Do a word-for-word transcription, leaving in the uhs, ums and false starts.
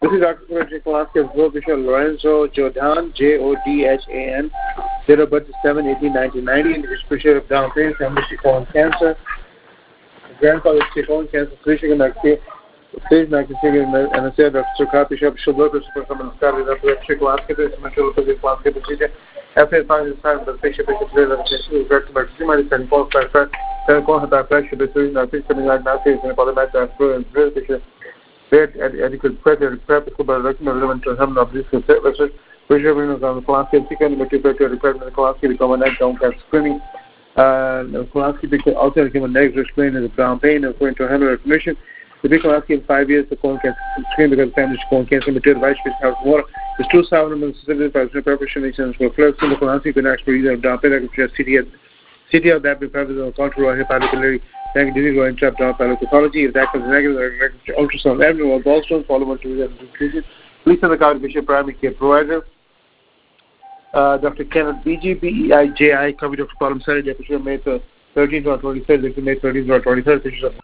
This is Doctor Frederick Kolaski of Professor Lorenzo Jordan, J O D H A N. Date of birth is seven eighteen nineteen ninety. History of down pain, family colon cancer. Grandfather is colon cancer, Michigan, stage Mexican, and I said Doctor Sukati Shop, Shubo, Super Common Scotty, Doctor Kolaski, Mental Physics, Kolaski procedure. After the final time, the patient is clear that the patient is back to my consumer and qualified for telephone had that pressure between our patient and like now, and about the matter and very patient. Adequate pressure, prep, about relevant to some of this research, pressure on the Kolaski, second, but you better repair the Kolaski become a neck down cat screening. The Kolaski also became a neck explained as a brown pain according to handle recognition. The big Kolaski in five years, the colon cancer screen because the family colon cancer material vice which has water. There's two sound and specific preparation actions for flexion. The Kolaski can actually either down pain, like C T L, C T L that be prevalent on control or hepatic disease or interrupt down pathology. If that comes negative, ultrasound abdomen or gallstone, follow on to the treatment. Please send the card to Bishop Primary Care Provider. Uh, Doctor Kenneth B G, B E I J I, covered Doctor Problem Saturday, episode May thirteenth or twenty-third, May thirteenth or twenty-third,